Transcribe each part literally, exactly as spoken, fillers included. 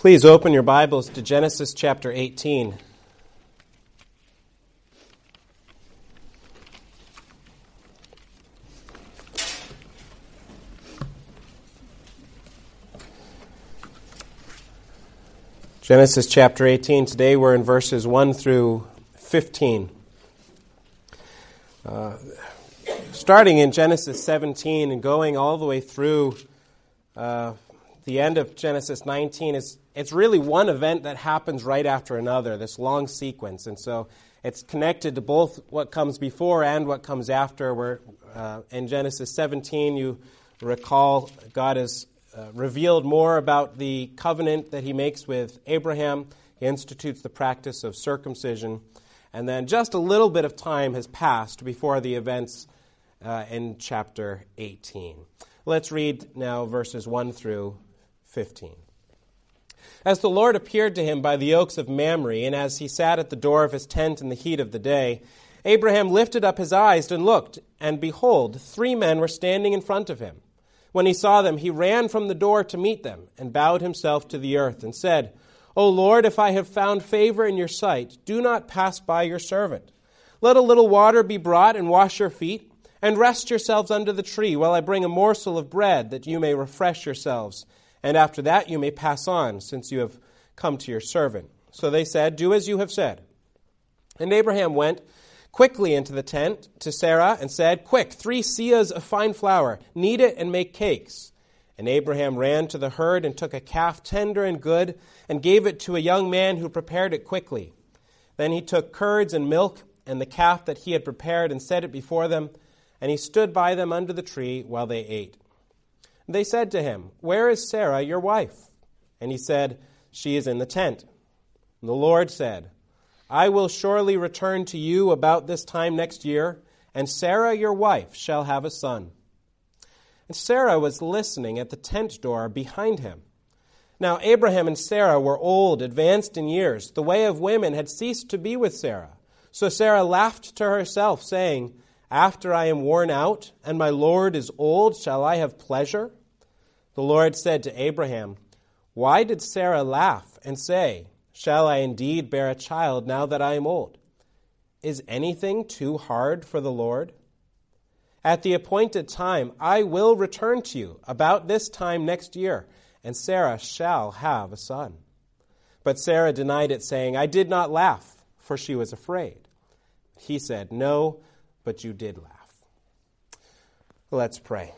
Please open your Bibles to Genesis chapter eighteen. Genesis chapter eighteen. Today we're in verses one through fifteen. Uh, starting in Genesis seventeen and going all the way through uh, the end of Genesis nineteen, is it's really one event that happens right after another, this long sequence. And so it's connected to both what comes before and what comes after. Where uh, in Genesis seventeen, you recall God has uh, revealed more about the covenant that he makes with Abraham. He institutes the practice of circumcision. And then just a little bit of time has passed before the events uh, in chapter eighteen. Let's read now verses one through fifteen. As the Lord appeared to him by the oaks of Mamre, and as he sat at the door of his tent in the heat of the day, Abraham lifted up his eyes and looked, and behold, three men were standing in front of him. When he saw them, he ran from the door to meet them, and bowed himself to the earth, and said, O Lord, if I have found favor in your sight, do not pass by your servant. Let a little water be brought, and wash your feet, and rest yourselves under the tree, while I bring a morsel of bread, that you may refresh yourselves. And after that you may pass on, since you have come to your servant. So they said, Do as you have said. And Abraham went quickly into the tent to Sarah and said, Quick, three seahs of fine flour, knead it and make cakes. And Abraham ran to the herd and took a calf tender and good, and gave it to a young man who prepared it quickly. Then he took curds and milk and the calf that he had prepared and set it before them, and he stood by them under the tree while they ate. They said to him, Where is Sarah, your wife? And he said, She is in the tent. And the Lord said, I will surely return to you about this time next year, and Sarah, your wife, shall have a son. And Sarah was listening at the tent door behind him. Now Abraham and Sarah were old, advanced in years. The way of women had ceased to be with Sarah. So Sarah laughed to herself, saying, After I am worn out, and my Lord is old, shall I have pleasure? The Lord said to Abraham, Why did Sarah laugh and say, Shall I indeed bear a child now that I am old? Is anything too hard for the Lord? At the appointed time I will return to you about this time next year, and Sarah shall have a son. But Sarah denied it, saying, I did not laugh, for she was afraid. He said, No, but you did laugh. Let's pray.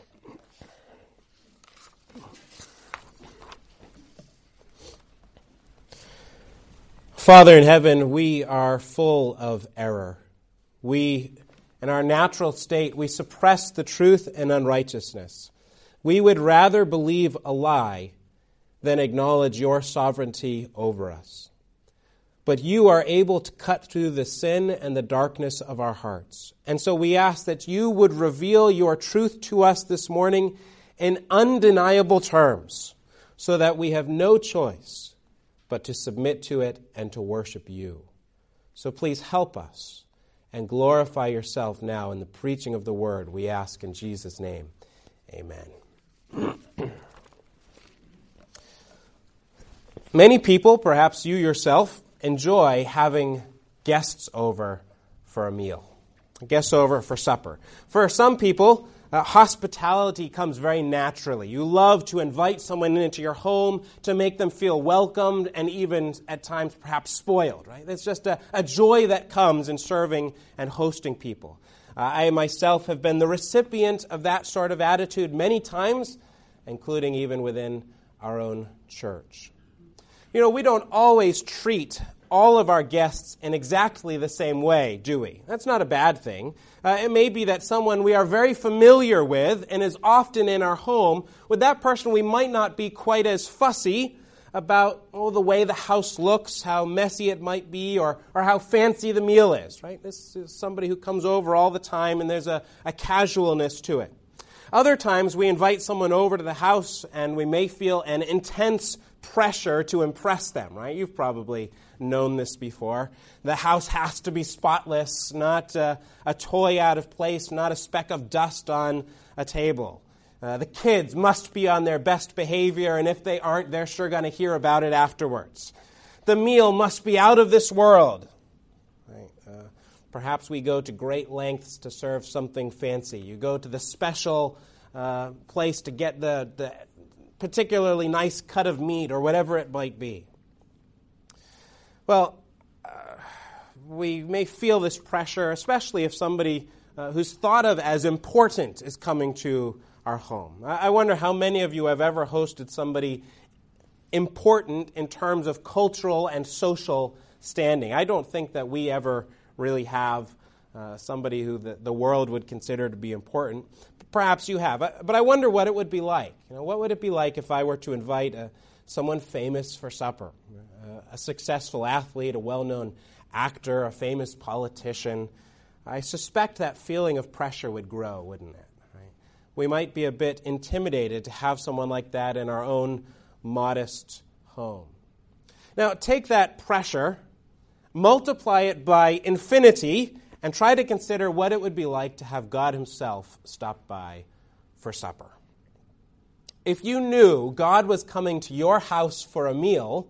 Father in heaven, we are full of error. We, in our natural state, we suppress the truth and unrighteousness. We would rather believe a lie than acknowledge your sovereignty over us. But you are able to cut through the sin and the darkness of our hearts. And so we ask that you would reveal your truth to us this morning in undeniable terms, so that we have no choice but to submit to it and to worship you. So please help us and glorify yourself now in the preaching of the word, we ask in Jesus' name. Amen. Many people, perhaps you yourself, enjoy having guests over for a meal, guests over for supper. For some people, uh, hospitality comes very naturally. You love to invite someone into your home to make them feel welcomed and even at times perhaps spoiled, right? It's just a, a joy that comes in serving and hosting people. Uh, I myself have been the recipient of that sort of attitude many times, including even within our own church. You know, we don't always treat all of our guests in exactly the same way, do we? That's not a bad thing. Uh, it may be that someone we are very familiar with and is often in our home, with that person we might not be quite as fussy about oh, the way the house looks, how messy it might be, or, or how fancy the meal is, right? This is somebody who comes over all the time and there's a, a casualness to it. Other times we invite someone over to the house and we may feel an intense pressure to impress them, right? You've probably known this before. The house has to be spotless, not uh, a toy out of place, not a speck of dust on a table. Uh, the kids must be on their best behavior, and if they aren't, they're sure going to hear about it afterwards. The meal must be out of this world. Right? Uh, perhaps we go to great lengths to serve something fancy. You go to the special uh, place to get the, the particularly nice cut of meat or whatever it might be. Well, uh, we may feel this pressure, especially if somebody uh, who's thought of as important is coming to our home. I wonder how many of you have ever hosted somebody important in terms of cultural and social standing. I don't think that we ever really have uh, somebody who the, the world would consider to be important. Perhaps you have. But I wonder what it would be like. You know, what would it be like if I were to invite a, someone famous for supper, uh, a successful athlete, a well-known actor, a famous politician? I suspect that feeling of pressure would grow, wouldn't it? We might be a bit intimidated to have someone like that in our own modest home. Now, take that pressure, multiply it by infinity, and try to consider what it would be like to have God himself stop by for supper. If you knew God was coming to your house for a meal,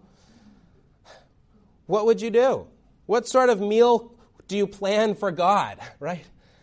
what would you do? What sort of meal do you plan for God, right?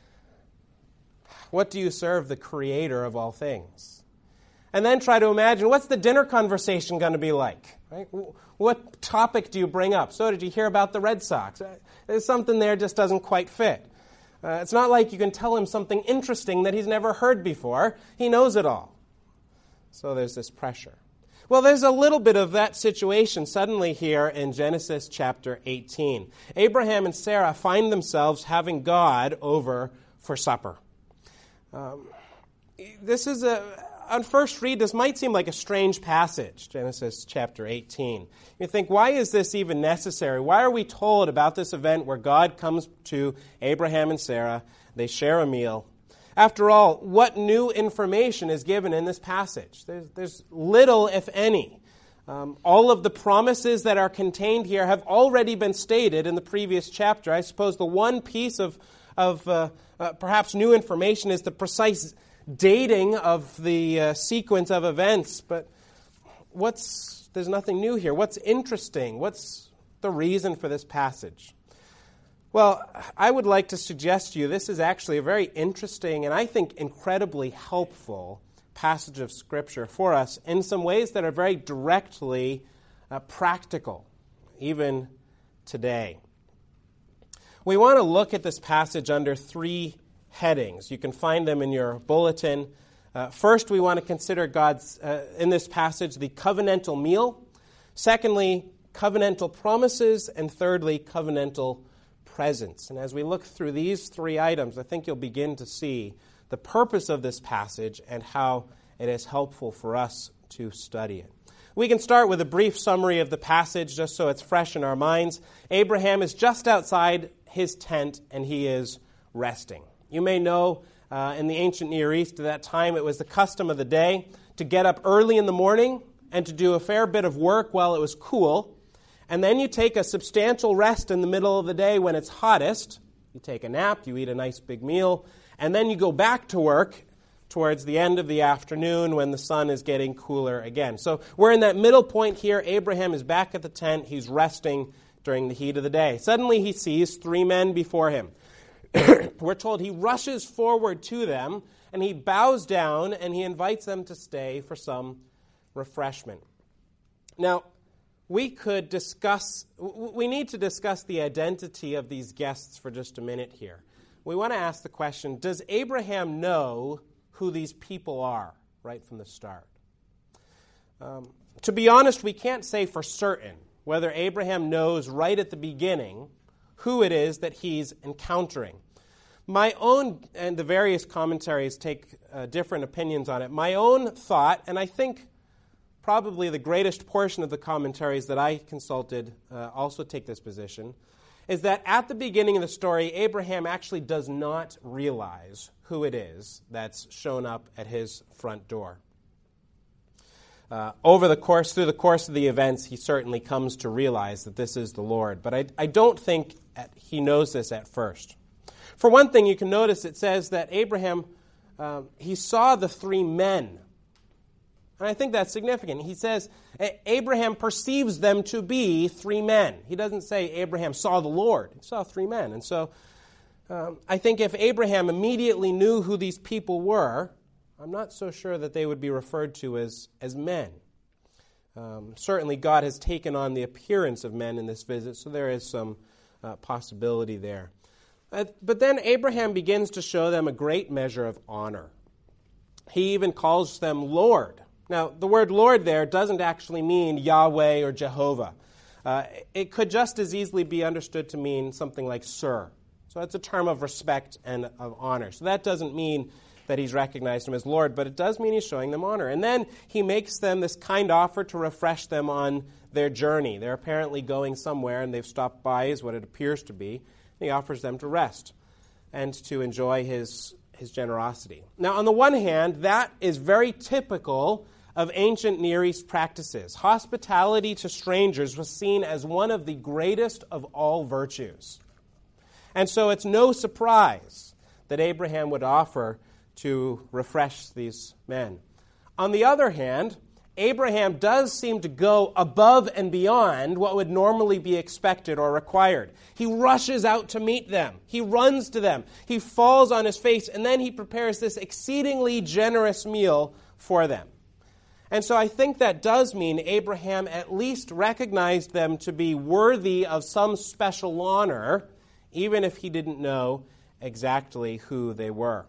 What do you serve the Creator of all things? And then try to imagine, what's the dinner conversation going to be like? Right? What topic do you bring up? So did you hear about the Red Sox? There's something there just doesn't quite fit. Uh, it's not like you can tell him something interesting that he's never heard before. He knows it all. So there's this pressure. Well, there's a little bit of that situation suddenly here in Genesis chapter eighteen. Abraham and Sarah find themselves having God over for supper. Um, this is a, on first read, this might seem like a strange passage, Genesis chapter eighteen. You think, why is this even necessary? Why are we told about this event where God comes to Abraham and Sarah, they share a meal? After all, what new information is given in this passage? There's, there's little, if any. Um, all of the promises that are contained here have already been stated in the previous chapter. I suppose the one piece of of uh, uh, perhaps new information is the precise dating of the uh, sequence of events, but what's there's nothing new here. What's interesting? What's the reason for this passage? Well, I would like to suggest to you this is actually a very interesting and I think incredibly helpful passage of Scripture for us in some ways that are very directly uh, practical, even today. We want to look at this passage under three headings. You can find them in your bulletin. Uh, first, we want to consider God's, uh, in this passage, the covenantal meal. Secondly, covenantal promises. And thirdly, covenantal presence. And as we look through these three items, I think you'll begin to see the purpose of this passage and how it is helpful for us to study it. We can start with a brief summary of the passage just so it's fresh in our minds. Abraham is just outside his tent and he is resting. You may know uh, in the ancient Near East at that time it was the custom of the day to get up early in the morning and to do a fair bit of work while it was cool. And then you take a substantial rest in the middle of the day when it's hottest. You take a nap, you eat a nice big meal, and then you go back to work towards the end of the afternoon when the sun is getting cooler again. So we're in that middle point here. Abraham is back at the tent. He's resting during the heat of the day. Suddenly he sees three men before him. We're told he rushes forward to them, and he bows down, and he invites them to stay for some refreshment. Now, we could discuss, we need to discuss the identity of these guests for just a minute here. We want to ask the question, does Abraham know who these people are right from the start? Um, to be honest, we can't say for certain whether Abraham knows right at the beginning who it is that he's encountering. My own, and the various commentaries take uh, different opinions on it, my own thought, and I think probably the greatest portion of the commentaries that I consulted uh, also take this position, is that at the beginning of the story, Abraham actually does not realize who it is that's shown up at his front door. Uh, over the course, through the course of the events, he certainly comes to realize that this is the Lord. But I, I don't think he knows this at first. For one thing, you can notice it says that Abraham um, he saw the three men. And I think that's significant. He says Abraham perceives them to be three men. He doesn't say Abraham saw the Lord. He saw three men. And so um, I think if Abraham immediately knew who these people were, I'm not so sure that they would be referred to as, as men. Um, certainly God has taken on the appearance of men in this visit, so there is some uh, possibility there. Uh, but then Abraham begins to show them a great measure of honor. He even calls them Lord. Now, the word Lord there doesn't actually mean Yahweh or Jehovah. Uh, it could just as easily be understood to mean something like sir. So it's a term of respect and of honor. So that doesn't mean that he's recognized him as Lord, but it does mean he's showing them honor. And then he makes them this kind offer to refresh them on their journey. They're apparently going somewhere, and they've stopped by, is what it appears to be. He offers them to rest and to enjoy his, his generosity. Now, on the one hand, that is very typical of ancient Near East practices. Hospitality to strangers was seen as one of the greatest of all virtues. And so it's no surprise that Abraham would offer to refresh these men. On the other hand, Abraham does seem to go above and beyond what would normally be expected or required. He rushes out to meet them. He runs to them. He falls on his face, and then he prepares this exceedingly generous meal for them. And so I think that does mean Abraham at least recognized them to be worthy of some special honor, even if he didn't know exactly who they were.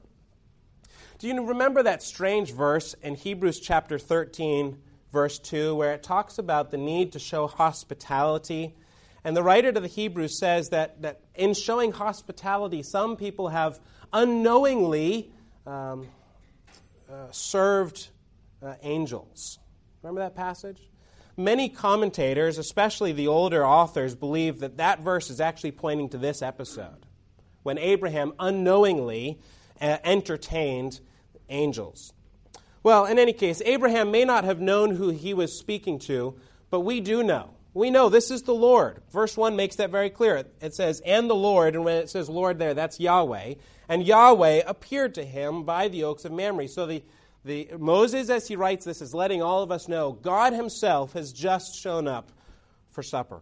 Do you remember that strange verse in Hebrews chapter thirteen, verse two, where it talks about the need to show hospitality? And the writer to the Hebrews says that, that in showing hospitality, some people have unknowingly um, uh, served uh, angels. Remember that passage? Many commentators, especially the older authors, believe that that verse is actually pointing to this episode, when Abraham unknowingly uh, entertained angels. Well, in any case, Abraham may not have known who he was speaking to, but we do know. We know this is the Lord. Verse one makes that very clear. It says, and the Lord, and when it says Lord there, that's Yahweh. And Yahweh appeared to him by the oaks of Mamre. So the, the Moses, as he writes this, is letting all of us know God himself has just shown up for supper.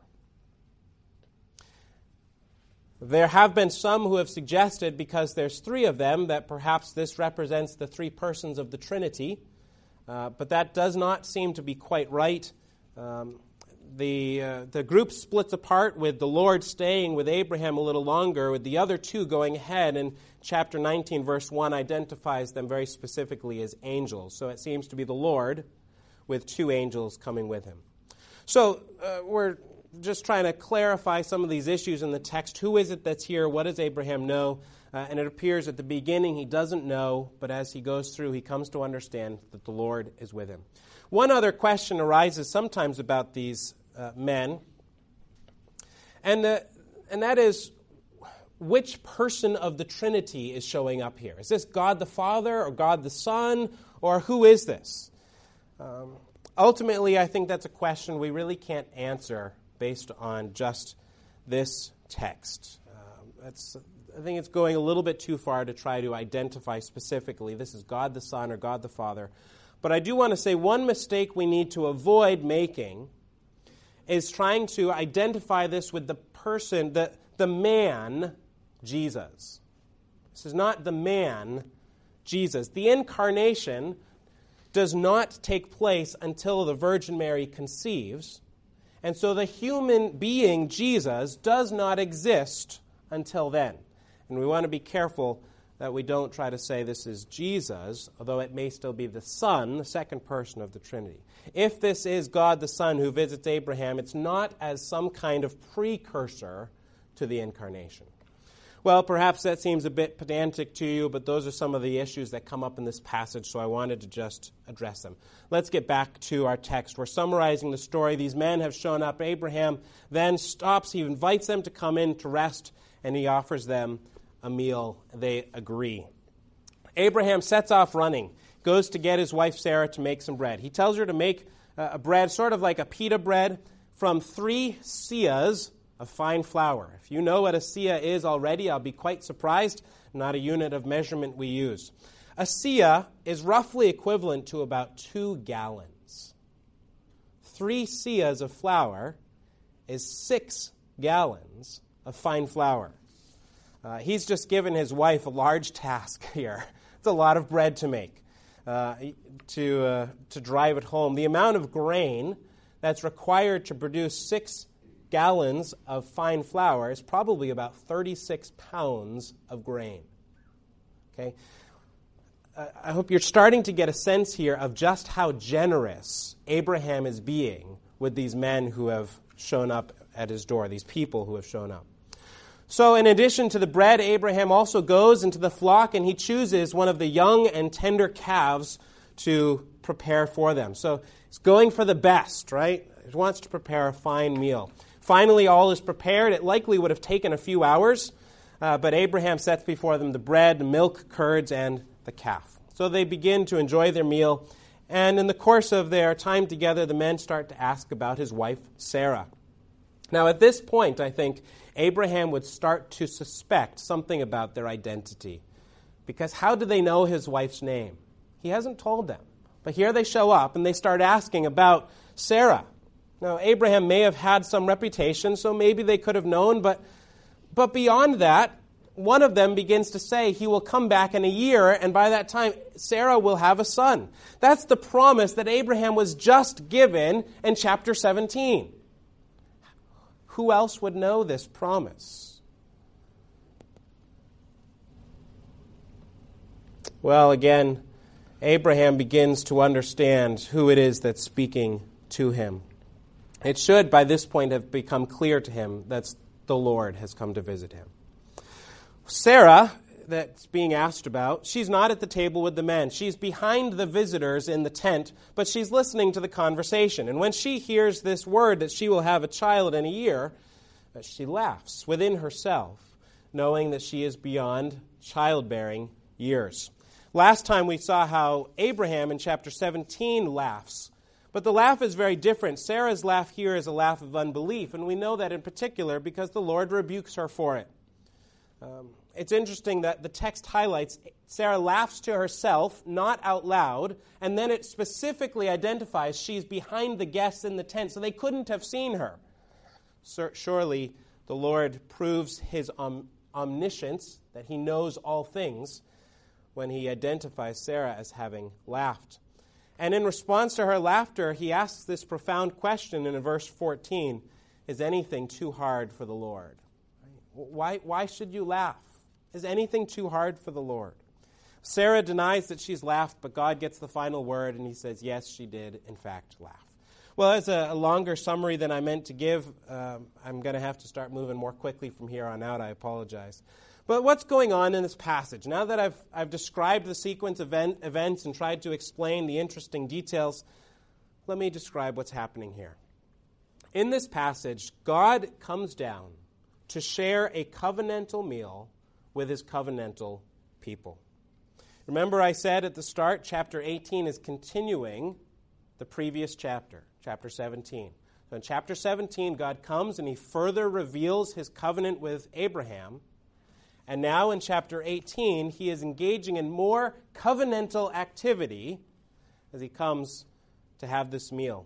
There have been some who have suggested, because there's three of them, that perhaps this represents the three persons of the Trinity. Uh, but that does not seem to be quite right. Um, the, uh, the group splits apart, with the Lord staying with Abraham a little longer, with the other two going ahead. And chapter nineteen, verse one, identifies them very specifically as angels. So it seems to be the Lord with two angels coming with him. So uh, we're just trying to clarify some of these issues in the text. Who is it that's here? What does Abraham know? Uh, and it appears at the beginning he doesn't know, but as he goes through, he comes to understand that the Lord is with him. One other question arises sometimes about these uh, men, and, uh, and that is, which person of the Trinity is showing up here? Is this God the Father or God the Son, or who is this? Um, ultimately, I think that's a question we really can't answer based on just this text. Um, that's, I think it's going a little bit too far to try to identify specifically this is God the Son or God the Father. But I do want to say one mistake we need to avoid making is trying to identify this with the person, the, the man, Jesus. This is not the man, Jesus. The incarnation does not take place until the Virgin Mary conceives. And so the human being, Jesus, does not exist until then. And we want to be careful that we don't try to say this is Jesus, although it may still be the Son, the second person of the Trinity. If this is God the Son who visits Abraham, it's not as some kind of precursor to the incarnation. Well, perhaps that seems a bit pedantic to you, but those are some of the issues that come up in this passage, so I wanted to just address them. Let's get back to our text. We're summarizing the story. These men have shown up. Abraham then stops. He invites them to come in to rest, and he offers them a meal. They agree. Abraham sets off running, goes to get his wife Sarah to make some bread. He tells her to make a bread, sort of like a pita bread, from three seahs of fine flour. If you know what a seah is already, I'll be quite surprised. Not a unit of measurement we use. A seah is roughly equivalent to about two gallons. Three seahs of flour is six gallons of fine flour. Uh, he's just given his wife a large task here. It's a lot of bread to make, uh, to, uh, to drive it home. The amount of grain that's required to produce six gallons of fine flour is probably about thirty-six pounds of grain. Okay? Uh, I hope you're starting to get a sense here of just how generous Abraham is being with these men who have shown up at his door, these people who have shown up. So in addition to the bread, Abraham also goes into the flock and he chooses one of the young and tender calves to prepare for them. So he's going for the best, right? He wants to prepare a fine meal. Finally, all is prepared. It likely would have taken a few hours, uh, but Abraham sets before them the bread, the milk, curds, and the calf. So they begin to enjoy their meal, and in the course of their time together, the men start to ask about his wife, Sarah. Now, at this point, I think Abraham would start to suspect something about their identity. Because how do they know his wife's name? He hasn't told them. But here they show up and they start asking about Sarah. Now, Abraham may have had some reputation, so maybe they could have known. But, but beyond that, one of them begins to say he will come back in a year, and by that time, Sarah will have a son. That's the promise that Abraham was just given in chapter seventeen. Who else would know this promise? Well, again, Abraham begins to understand who it is that's speaking to him. It should, by this point, have become clear to him that the Lord has come to visit him. Sarah, that's being asked about, she's not at the table with the men. She's behind the visitors in the tent, but she's listening to the conversation. And when she hears this word that she will have a child in a year, she laughs within herself, knowing that she is beyond childbearing years. Last time we saw how Abraham in chapter seventeen laughs. But the laugh is very different. Sarah's laugh here is a laugh of unbelief, and we know that in particular because the Lord rebukes her for it. Um, it's interesting that the text highlights Sarah laughs to herself, not out loud, and then it specifically identifies she's behind the guests in the tent, so they couldn't have seen her. Surely the Lord proves his om- omniscience, that he knows all things, when he identifies Sarah as having laughed. And in response to her laughter, he asks this profound question in verse fourteen, is anything too hard for the Lord? Why, why should you laugh? Is anything too hard for the Lord? Sarah denies that she's laughed, but God gets the final word, and he says, yes, she did, in fact, laugh. Well, as a, a longer summary than I meant to give, um, I'm going to have to start moving more quickly from here on out. I apologize. But what's going on in this passage? Now that I've, I've described the sequence of event, events and tried to explain the interesting details, let me describe what's happening here. In this passage, God comes down to share a covenantal meal with his covenantal people. Remember I said at the start, chapter eighteen is continuing the previous chapter, chapter seventeen. So in chapter seventeen, God comes and he further reveals his covenant with Abraham. And now in chapter eighteen, he is engaging in more covenantal activity as he comes to have this meal.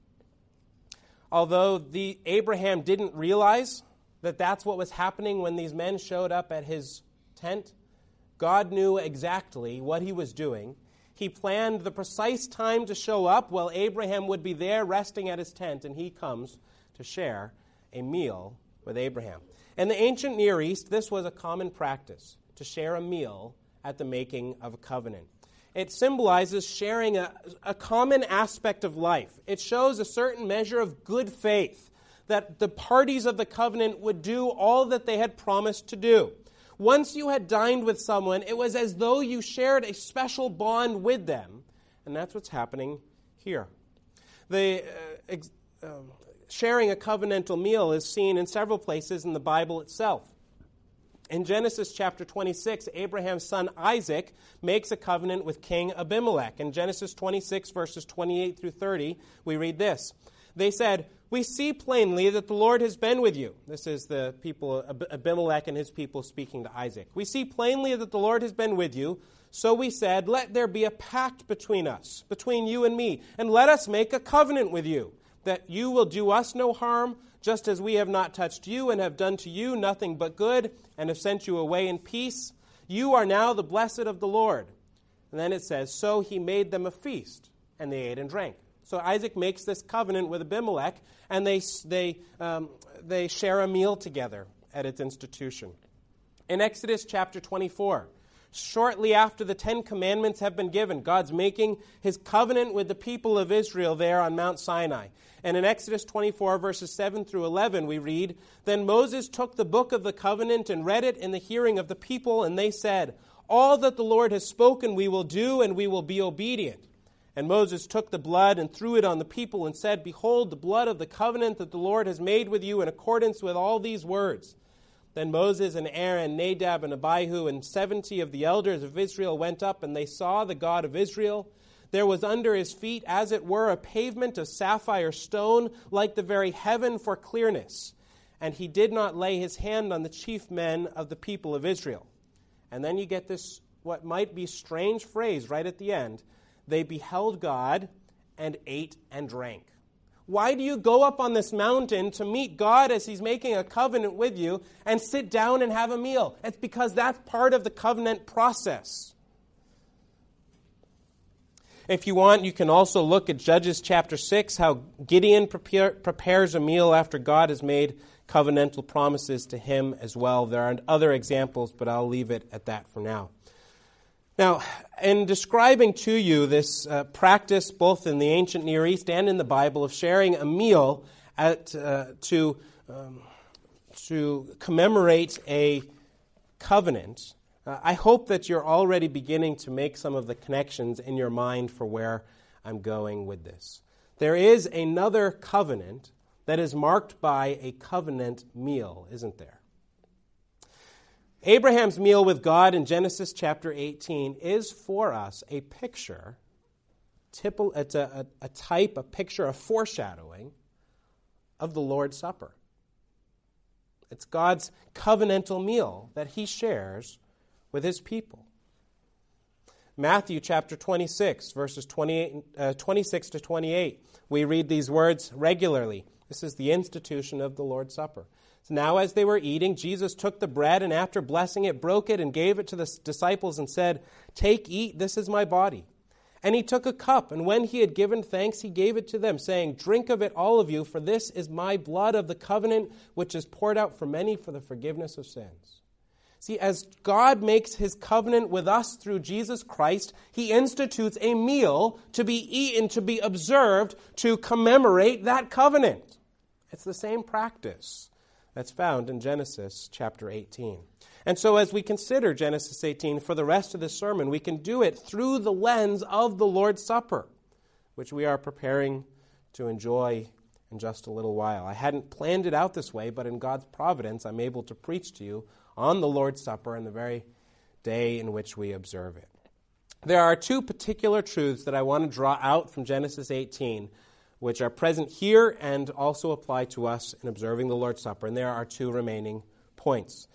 Although the Abraham didn't realize that that's what was happening when these men showed up at his tent, God knew exactly what he was doing. He planned the precise time to show up while Abraham would be there resting at his tent, and he comes to share a meal with Abraham. In the ancient Near East, this was a common practice, to share a meal at the making of a covenant. It symbolizes sharing a, a common aspect of life. It shows a certain measure of good faith, that the parties of the covenant would do all that they had promised to do. Once you had dined with someone, it was as though you shared a special bond with them. And that's what's happening here. The uh, ex- um, sharing a covenantal meal is seen in several places in the Bible itself. In Genesis chapter twenty-six, Abraham's son Isaac makes a covenant with King Abimelech. In Genesis twenty-six, verses twenty-eight through thirty, we read this. They said, we see plainly that the Lord has been with you. This is the people, Abimelech and his people speaking to Isaac. We see plainly that the Lord has been with you. So we said, let there be a pact between us, between you and me, and let us make a covenant with you, that you will do us no harm, just as we have not touched you and have done to you nothing but good, and have sent you away in peace. You are now the blessed of the Lord. And then it says, so he made them a feast, and they ate and drank. So Isaac makes this covenant with Abimelech, and they, they, um, they share a meal together at its institution. In Exodus chapter twenty-four, shortly after the Ten Commandments have been given, God's making his covenant with the people of Israel there on Mount Sinai. And in Exodus twenty-four, verses seven through eleven, we read, Then Moses took the book of the covenant and read it in the hearing of the people, and they said, All that the Lord has spoken we will do, and we will be obedient. And Moses took the blood and threw it on the people and said, Behold, the blood of the covenant that the Lord has made with you in accordance with all these words. Then Moses and Aaron, Nadab and Abihu, and seventy of the elders of Israel went up, and they saw the God of Israel. There was under his feet, as it were, a pavement of sapphire stone, like the very heaven for clearness. And he did not lay his hand on the chief men of the people of Israel. And then you get this, what might be strange phrase right at the end. They beheld God and ate and drank. Why do you go up on this mountain to meet God as he's making a covenant with you and sit down and have a meal? It's because that's part of the covenant process. If you want, you can also look at Judges chapter six, how Gideon prepare, prepares a meal after God has made covenantal promises to him as well. There are other examples, but I'll leave it at that for now. Now, in describing to you this uh, practice, both in the ancient Near East and in the Bible, of sharing a meal at, uh, to, um, to commemorate a covenant, uh, I hope that you're already beginning to make some of the connections in your mind for where I'm going with this. There is another covenant that is marked by a covenant meal, isn't there? Abraham's meal with God in Genesis chapter eighteen is for us a picture, it's a, a, a type, a picture, a foreshadowing of the Lord's Supper. It's God's covenantal meal that he shares with his people. Matthew chapter twenty-six, verses twenty-eight, uh, twenty-six to twenty-eight, we read these words regularly. This is the institution of the Lord's Supper. Now as they were eating, Jesus took the bread, and after blessing it, broke it and gave it to the disciples and said, Take, eat, this is my body. And he took a cup, and when he had given thanks, he gave it to them, saying, Drink of it, all of you, for this is my blood of the covenant, which is poured out for many for the forgiveness of sins. See, as God makes his covenant with us through Jesus Christ, he institutes a meal to be eaten, to be observed, to commemorate that covenant. It's the same practice that's found in Genesis chapter eighteen. And so as we consider Genesis eighteen for the rest of the sermon, we can do it through the lens of the Lord's Supper, which we are preparing to enjoy in just a little while. I hadn't planned it out this way, but in God's providence, I'm able to preach to you on the Lord's Supper in the very day in which we observe it. There are two particular truths that I want to draw out from Genesis eighteen, which are present here and also apply to us in observing the Lord's Supper. And there are two remaining points.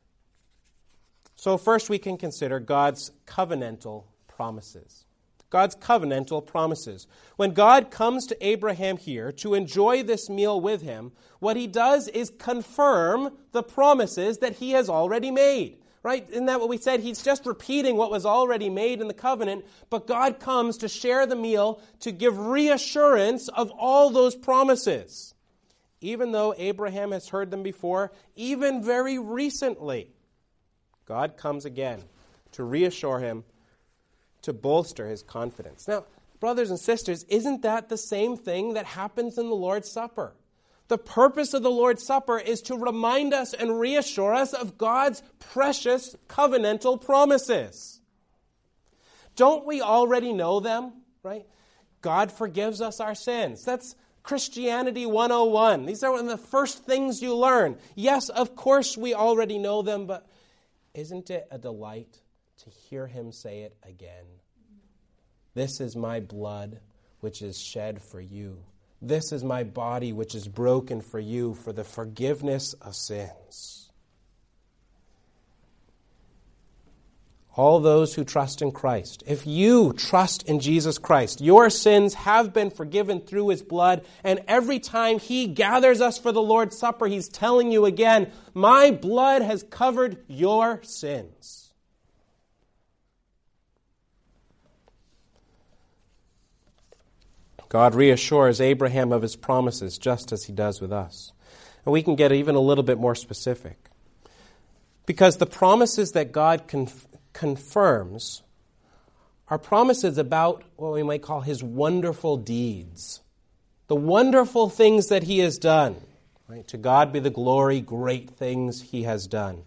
So first we can consider God's covenantal promises. God's covenantal promises. When God comes to Abraham here to enjoy this meal with him, what he does is confirm the promises that he has already made. Right? Isn't that what we said? He's just repeating what was already made in the covenant, but God comes to share the meal to give reassurance of all those promises. Even though Abraham has heard them before, even very recently, God comes again to reassure him, to bolster his confidence. Now, brothers and sisters, isn't that the same thing that happens in the Lord's Supper? The purpose of the Lord's Supper is to remind us and reassure us of God's precious covenantal promises. Don't we already know them, right? God forgives us our sins. That's Christianity one oh one. These are one of the first things you learn. Yes, of course we already know them, but isn't it a delight to hear him say it again? This is my blood, which is shed for you. This is my body which is broken for you for the forgiveness of sins. All those who trust in Christ, if you trust in Jesus Christ, your sins have been forgiven through his blood, and every time he gathers us for the Lord's Supper, he's telling you again, my blood has covered your sins. God reassures Abraham of his promises, just as he does with us. And we can get even a little bit more specific. Because the promises that God conf- confirms are promises about what we might call his wonderful deeds. The wonderful things that he has done. Right? To God be the glory, great things he has done.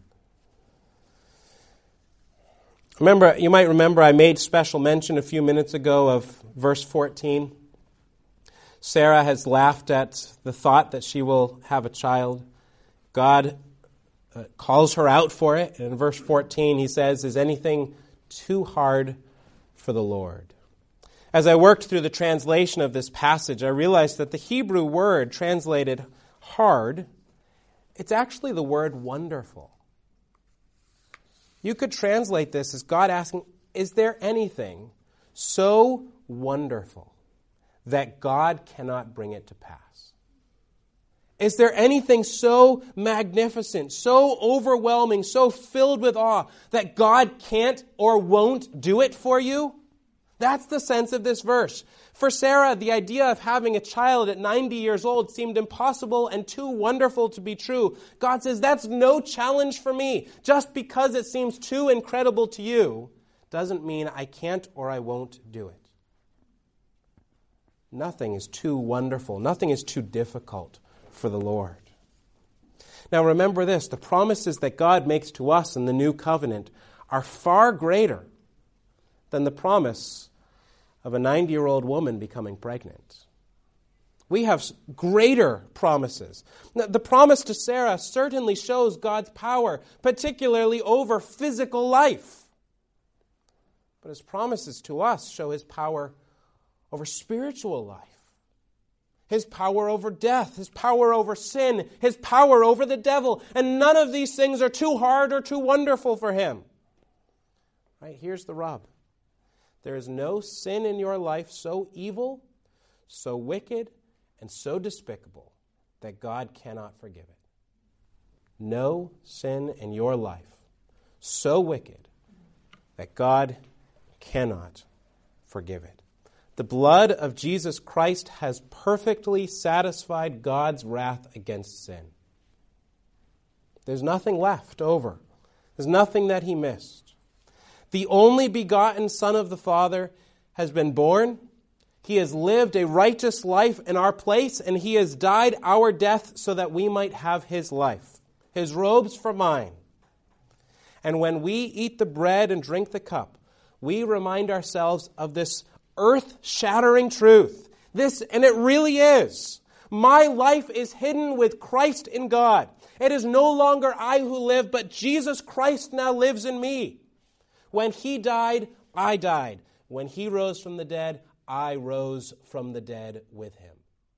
Remember, you might remember I made special mention a few minutes ago of verse fourteen. Sarah has laughed at the thought that she will have a child. God uh, calls her out for it. And in verse fourteen, he says, is anything too hard for the Lord? As I worked through the translation of this passage, I realized that the Hebrew word translated hard, it's actually the word wonderful. You could translate this as God asking, is there anything so wonderful that God cannot bring it to pass? Is there anything so magnificent, so overwhelming, so filled with awe that God can't or won't do it for you? That's the sense of this verse. For Sarah, the idea of having a child at ninety years old seemed impossible and too wonderful to be true. God says, that's no challenge for me. Just because it seems too incredible to you doesn't mean I can't or I won't do it. Nothing is too wonderful. Nothing is too difficult for the Lord. Now remember this, the promises that God makes to us in the new covenant are far greater than the promise of a ninety-year-old woman becoming pregnant. We have greater promises. The promise to Sarah certainly shows God's power, particularly over physical life. But his promises to us show his power over spiritual life. His power over death, his power over sin, his power over the devil. And none of these things are too hard or too wonderful for him. Right? Here's the rub. There is no sin in your life so evil, so wicked, and so despicable that God cannot forgive it. No sin in your life so wicked that God cannot forgive it. The blood of Jesus Christ has perfectly satisfied God's wrath against sin. There's nothing left over. There's nothing that he missed. The only begotten Son of the Father has been born. He has lived a righteous life in our place, and he has died our death so that we might have his life. His robes for mine. And when we eat the bread and drink the cup, we remind ourselves of this earth-shattering truth. This, and it really is. My life is hidden with Christ in God. It is no longer I who live, but Jesus Christ now lives in me. When he died, I died. When he rose from the dead, I rose from the dead with him.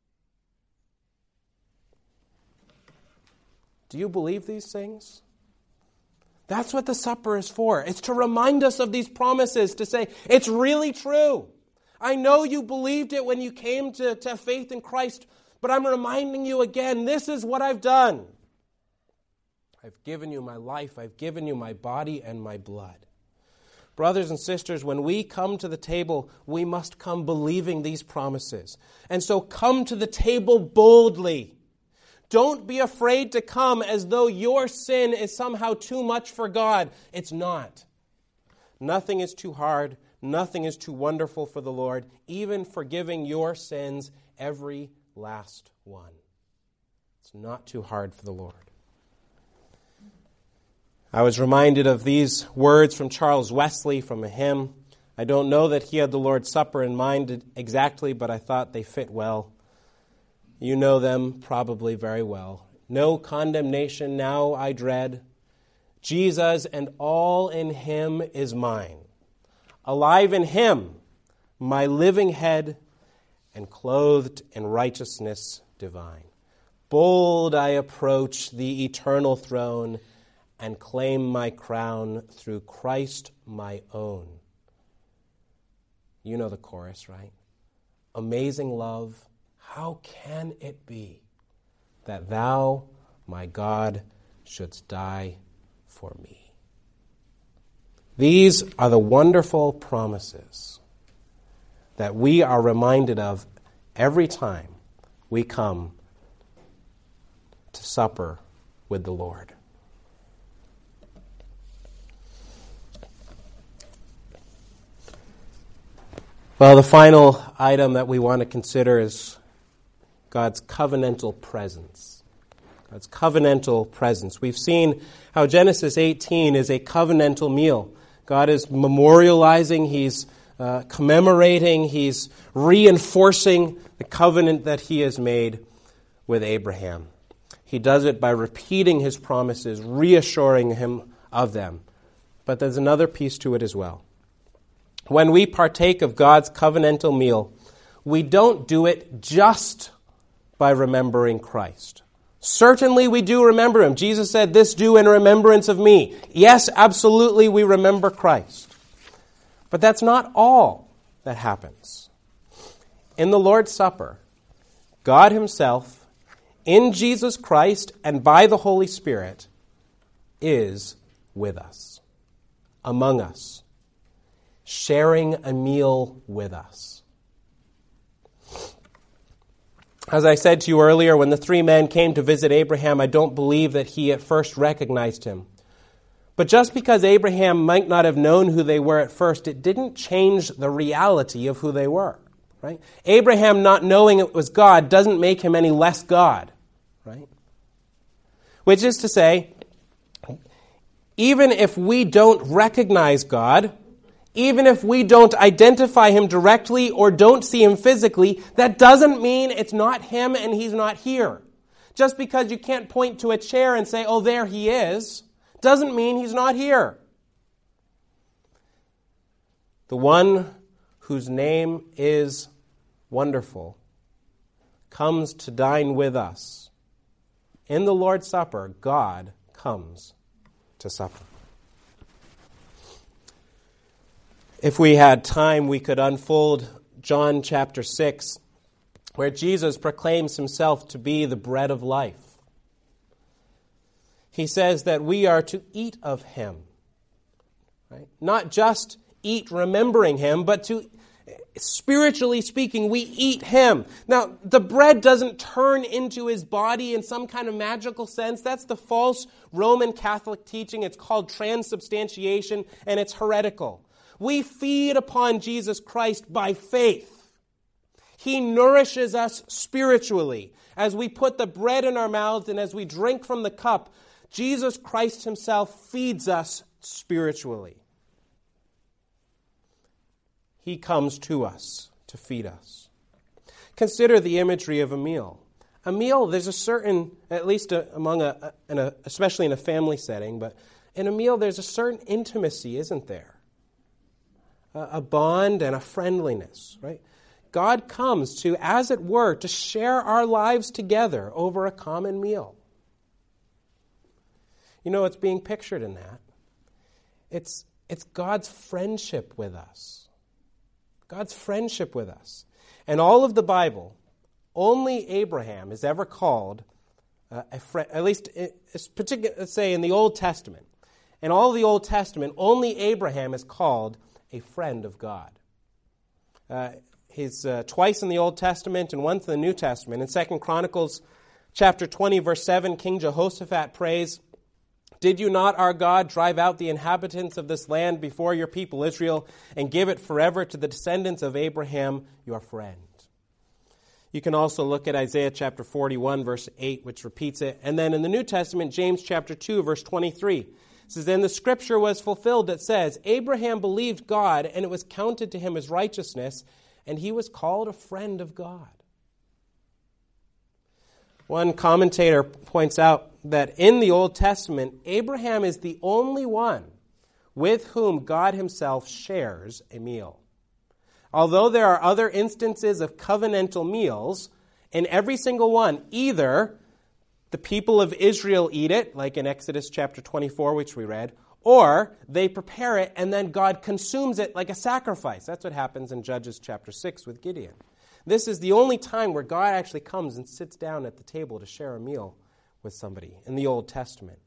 Do you believe these things? That's what the supper is for. It's to remind us of these promises, to say, it's really true. I know you believed it when you came to, to faith in Christ, but I'm reminding you again, this is what I've done. I've given you my life. I've given you my body and my blood. Brothers and sisters, when we come to the table, we must come believing these promises. And so come to the table boldly. Don't be afraid to come as though your sin is somehow too much for God. It's not. Nothing is too hard. Nothing is too wonderful for the Lord, even forgiving your sins, every last one. It's not too hard for the Lord. I was reminded of these words from Charles Wesley from a hymn. I don't know that he had the Lord's Supper in mind exactly, but I thought they fit well. You know them probably very well. No condemnation now I dread. Jesus and all in him is mine. Alive in him, my living head, and clothed in righteousness divine. Bold I approach the eternal throne and claim my crown through Christ my own. You know the chorus, right? Amazing love, how can it be that thou, my God, shouldst die for me? These are the wonderful promises that we are reminded of every time we come to supper with the Lord. Well, the final item that we want to consider is God's covenantal presence. God's covenantal presence. We've seen how Genesis eighteen is a covenantal meal. God is memorializing, He's uh, commemorating, He's reinforcing the covenant that He has made with Abraham. He does it by repeating His promises, reassuring him of them. But there's another piece to it as well. When we partake of God's covenantal meal, we don't do it just by remembering Christ. Certainly we do remember Him. Jesus said, "This do in remembrance of me." Yes, absolutely we remember Christ. But that's not all that happens. In the Lord's Supper, God Himself, in Jesus Christ and by the Holy Spirit, is with us, among us, sharing a meal with us. As I said to you earlier, when the three men came to visit Abraham, I don't believe that he at first recognized him. But just because Abraham might not have known who they were at first, it didn't change the reality of who they were. Right? Abraham not knowing it was God doesn't make him any less God. Right? Which is to say, even if we don't recognize God, even if we don't identify Him directly or don't see Him physically, that doesn't mean it's not Him and He's not here. Just because you can't point to a chair and say, "Oh, there He is," doesn't mean He's not here. The one whose name is Wonderful comes to dine with us. In the Lord's Supper, God comes to supper. If we had time, we could unfold John chapter six, where Jesus proclaims Himself to be the bread of life. He says that we are to eat of Him. Right? Not just eat remembering Him, but to, spiritually speaking, we eat Him. Now, the bread doesn't turn into His body in some kind of magical sense. That's the false Roman Catholic teaching. It's called transubstantiation, and it's heretical. We feed upon Jesus Christ by faith. He nourishes us spiritually. As we put the bread in our mouths and as we drink from the cup, Jesus Christ Himself feeds us spiritually. He comes to us to feed us. Consider the imagery of a meal. A meal, there's a certain, at least among a, in a, especially in a family setting, but in a meal there's a certain intimacy, isn't there? A bond and a friendliness, right? God comes to, as it were, to share our lives together over a common meal. You know what's being pictured in that? It's, it's God's friendship with us. God's friendship with us. And all of the Bible, only Abraham is ever called uh, a friend, at least, particularly, let's say in the Old Testament. In all of the Old Testament, only Abraham is called a friend of God. Uh, he's uh, twice in the Old Testament and once in the New Testament. In Second Chronicles chapter twenty, verse seven, King Jehoshaphat prays, "Did you not, our God, drive out the inhabitants of this land before your people Israel and give it forever to the descendants of Abraham, your friend?" You can also look at Isaiah chapter forty-one, verse eight, which repeats it. And then in the New Testament, James chapter two, verse twenty-three. It says, "Then the scripture was fulfilled that says, Abraham believed God, and it was counted to him as righteousness, and he was called a friend of God." One commentator points out that in the Old Testament, Abraham is the only one with whom God Himself shares a meal. Although there are other instances of covenantal meals, in every single one, either the people of Israel eat it, like in Exodus chapter twenty-four, which we read, or they prepare it and then God consumes it like a sacrifice. That's what happens in Judges chapter six with Gideon. This is the only time where God actually comes and sits down at the table to share a meal with somebody in the Old Testament.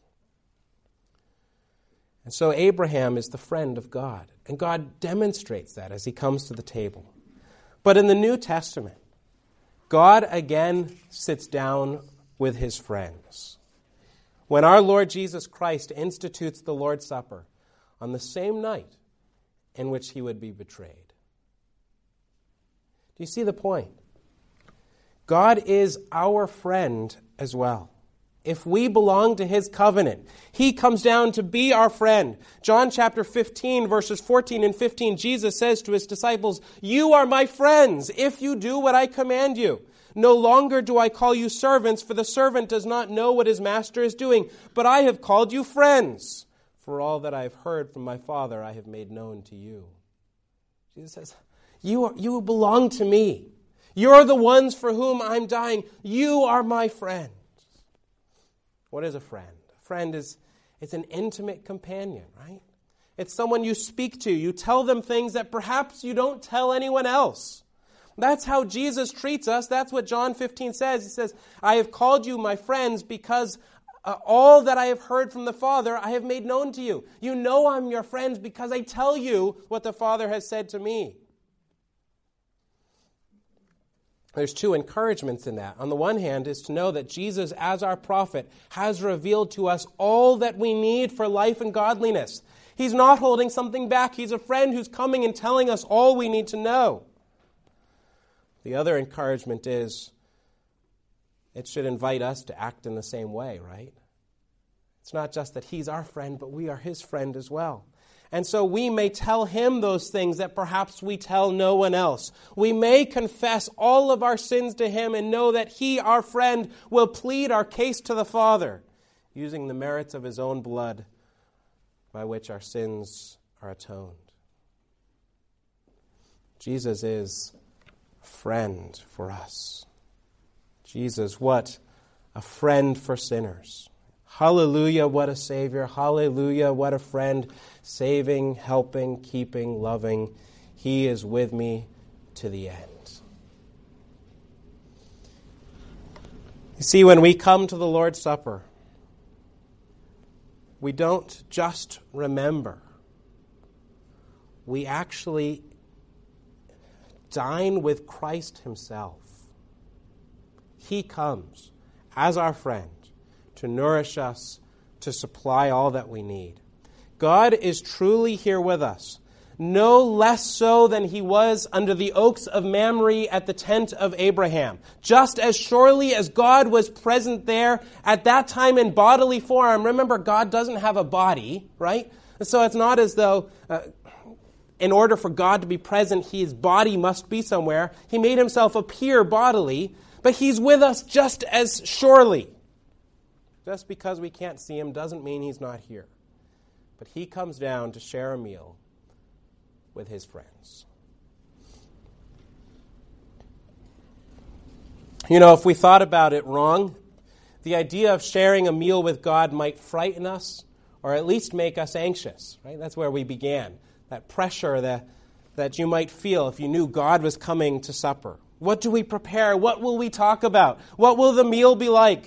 And so Abraham is the friend of God, and God demonstrates that as he comes to the table. But in the New Testament, God again sits down with his friends. When our Lord Jesus Christ institutes the Lord's Supper on the same night in which he would be betrayed. Do you see the point? God is our friend as well. If we belong to his covenant, he comes down to be our friend. John chapter fifteen, verses fourteen and fifteen, Jesus says to his disciples, "You are my friends if you do what I command you. No longer do I call you servants, for the servant does not know what his master is doing, but I have called you friends. For all that I have heard from my Father, I have made known to you." Jesus says, you, are, you belong to me. You're the ones for whom I'm dying. You are my friend. What is a friend? A friend is it's an intimate companion, right? It's someone you speak to. You tell them things that perhaps you don't tell anyone else. That's how Jesus treats us. That's what John fifteen says. He says, "I have called you my friends because uh, all that I have heard from the Father I have made known to you." You know I'm your friends because I tell you what the Father has said to me. There's two encouragements in that. On the one hand is to know that Jesus, as our prophet, has revealed to us all that we need for life and godliness. He's not holding something back. He's a friend who's coming and telling us all we need to know. The other encouragement is it should invite us to act in the same way, right? It's not just that he's our friend, but we are his friend as well. And so we may tell him those things that perhaps we tell no one else. We may confess all of our sins to him and know that he, our friend, will plead our case to the Father, using the merits of his own blood by which our sins are atoned. Jesus is a friend for us. Jesus, what a friend for sinners. Hallelujah, what a Savior. Hallelujah, what a friend. Saving, helping, keeping, loving. He is with me to the end. You see, when we come to the Lord's Supper, we don't just remember. We actually dine with Christ himself. He comes as our friend to nourish us, to supply all that we need. God is truly here with us, no less so than he was under the oaks of Mamre at the tent of Abraham. Just as surely as God was present there at that time in bodily form. Remember, God doesn't have a body, right? So it's not as though uh, in order for God to be present, his body must be somewhere. He made himself appear bodily, but he's with us just as surely. Just because we can't see him doesn't mean he's not here. But he comes down to share a meal with his friends. You know, if we thought about it wrong, the idea of sharing a meal with God might frighten us or at least make us anxious, right? That's where we began. That pressure that, that you might feel if you knew God was coming to supper. What do we prepare? What will we talk about? What will the meal be like?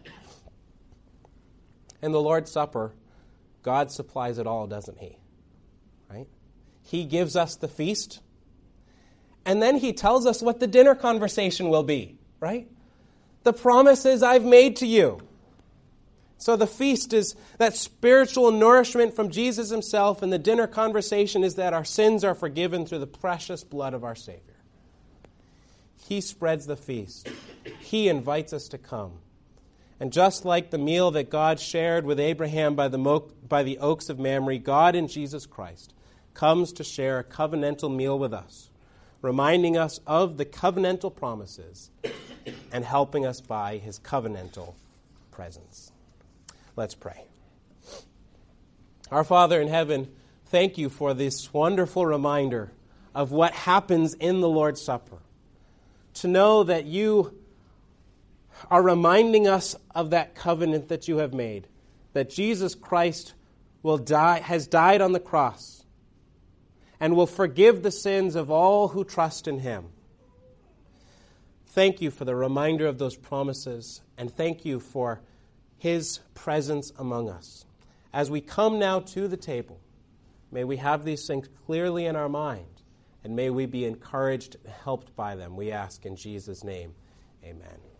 In the Lord's Supper, God supplies it all, doesn't he? Right? He gives us the feast, and then he tells us what the dinner conversation will be, right? The promises I've made to you. So the feast is that spiritual nourishment from Jesus himself, and the dinner conversation is that our sins are forgiven through the precious blood of our Savior. He spreads the feast. He invites us to come. And just like the meal that God shared with Abraham by the, mo- by the oaks of Mamre, God in Jesus Christ comes to share a covenantal meal with us, reminding us of the covenantal promises and helping us by his covenantal presence. Let's pray. Our Father in heaven, thank you for this wonderful reminder of what happens in the Lord's Supper. To know that you are reminding us of that covenant that you have made, that Jesus Christ will die, has died on the cross and will forgive the sins of all who trust in him. Thank you for the reminder of those promises, and thank you for his presence among us. As we come now to the table, may we have these things clearly in our mind, and may we be encouraged and helped by them. We ask in Jesus' name, amen.